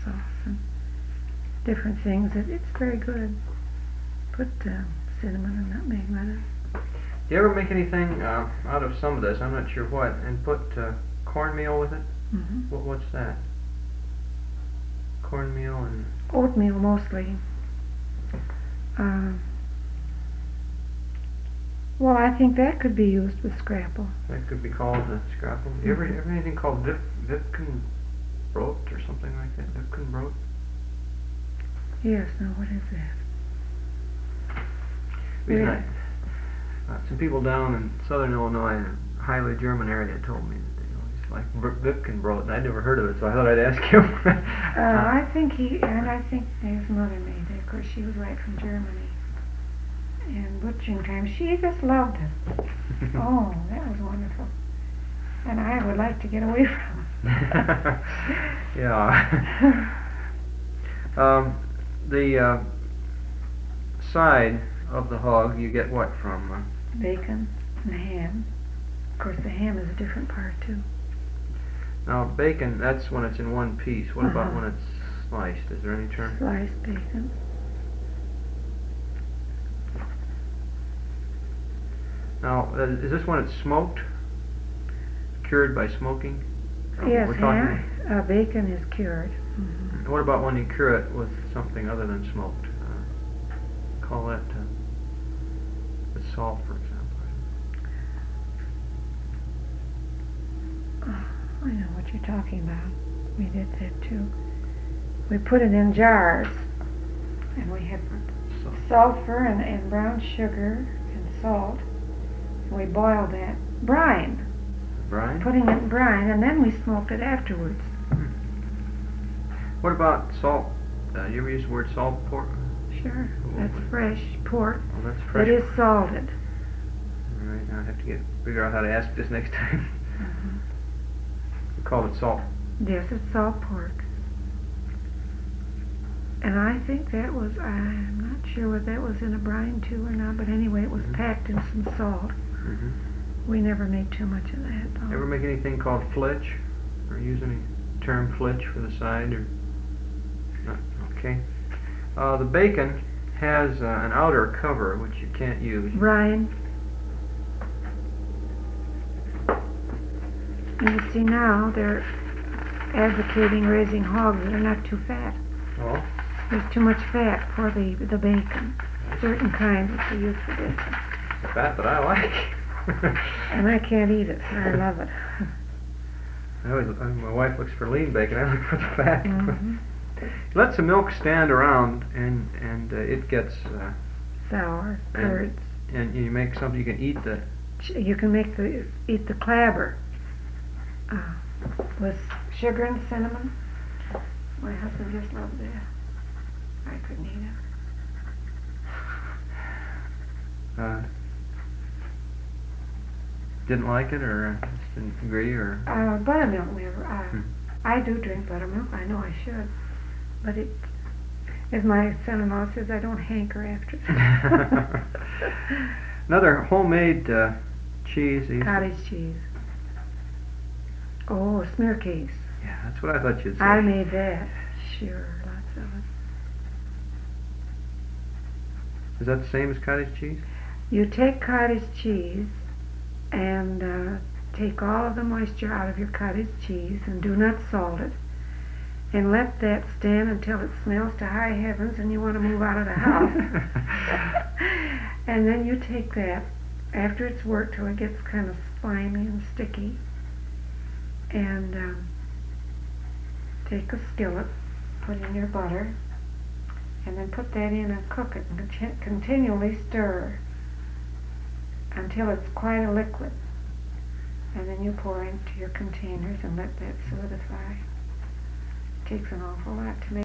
sauce and different things. It's very good. Put cinnamon and nutmeg with it. Do you ever make anything out of some of this? I'm not sure what, and put cornmeal with it? Mm-hmm. What's that? Cornmeal and Oatmeal mostly. Well, I think that could be used with scrapple. that could be called scrapple. You ever anything called Vipkenbrot or something like that? Vipkenbrot? Yes, now what is that? Some people down in southern Illinois, in a highly German area, told me that they always like Vipkenbrot, and I'd never heard of it, so I thought I'd ask you. I think his mother made it. Of course, she was right from Germany. And butchering time, she just loved it. Oh, that was wonderful. And I would like to get away from it. Yeah. The side of the hog, you get what from? Bacon and ham. Of course, the ham is a different part, too. Now, bacon, that's when it's in one piece. What about when it's sliced? Is there any term? Sliced bacon. Now, is this when it's smoked? Cured by smoking? Yes, bacon is cured. Mm-hmm. What about when you cure it with something other than smoked? Call that with salt, for example. I know what you're talking about. We did that too. We put it in jars, and we had sulfur and brown sugar and salt. We boiled that brine. Brine? Putting it in brine, and then we smoked it afterwards. What about salt? You ever use the word salt pork? Sure, that's fresh pork. Oh, that's fresh. It is salted. All right, now I have to figure out how to ask this next time. We call it salt. Yes, it's salt pork. And I think I'm not sure whether that was in a brine too or not, but anyway, it was packed in some salt. We never made too much of that, though. Ever make anything called flitch? Or use any term flitch for the side? Or not? Okay. The bacon has an outer cover which you can't use. Brine. You see now they're advocating raising hogs that are not too fat. Oh? There's too much fat for the bacon. Certain kinds that they use for bacon. The fat that I like. And I can't eat it, so I love it. My wife looks for lean bacon. I look for the fat. Let some milk stand around, and it gets sour curds. And you make something you can eat. You can eat the clabber with sugar and cinnamon. My husband just loved that. I couldn't eat it. Didn't like it, or just didn't agree, or? Buttermilk never. I do drink buttermilk. I know I should, but it, as my son-in-law says, I don't hanker after it. Another homemade cheese. Cottage cheese. Oh, smear case. Yeah, that's what I thought you'd say. I made that. Sure, lots of it. Is that the same as cottage cheese? You take cottage cheese and take all of the moisture out of your cottage cheese and do not salt it, and let that stand until it smells to high heavens and you want to move out of the house. And then you take that after it's worked till it gets kind of slimy and sticky, and take a skillet, put in your butter, and then put that in and cook it and continually stir until it's quite a liquid, and then you pour into your containers and let that solidify. It takes an awful lot to make.